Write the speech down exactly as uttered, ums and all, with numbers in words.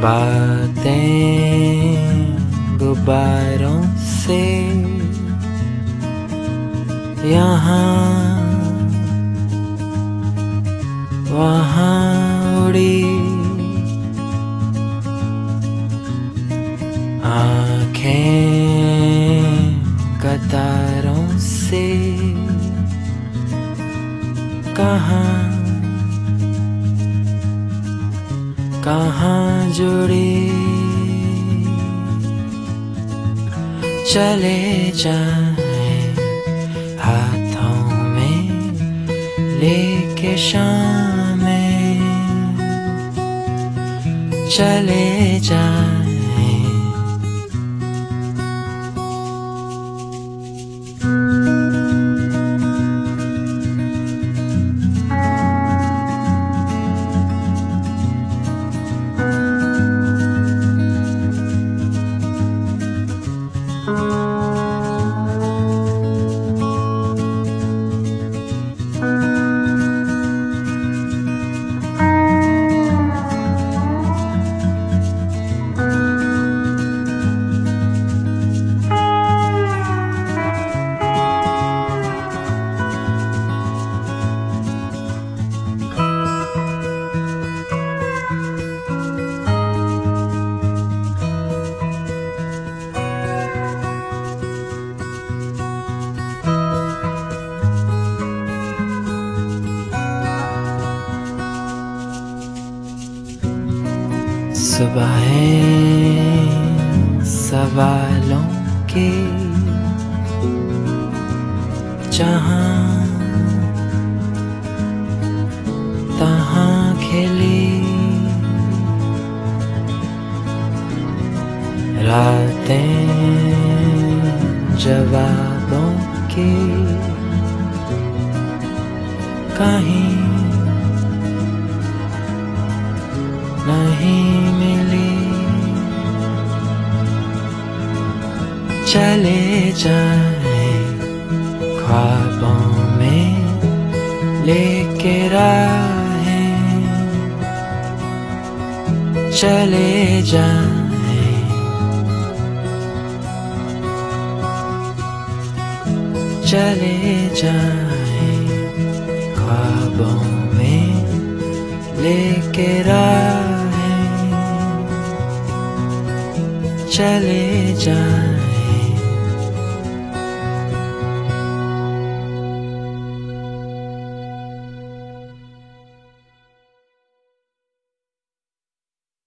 बातें गुब्बारों से यहाँ वहाँ उड़ी, आँखें कतारों से कहाँ कहाँ जुड़ी। चले जाए हाथों में लेके शामें, चले जाए। सुबहें सवालों की जहाँ तहाँ खिली, रातें जवाबों की कहीं नहीं मिली। चले जाए ख्वाबों में लेके राहें, चले जाए। चले जाए ख्वाबों में लेके राहें, चले जाए।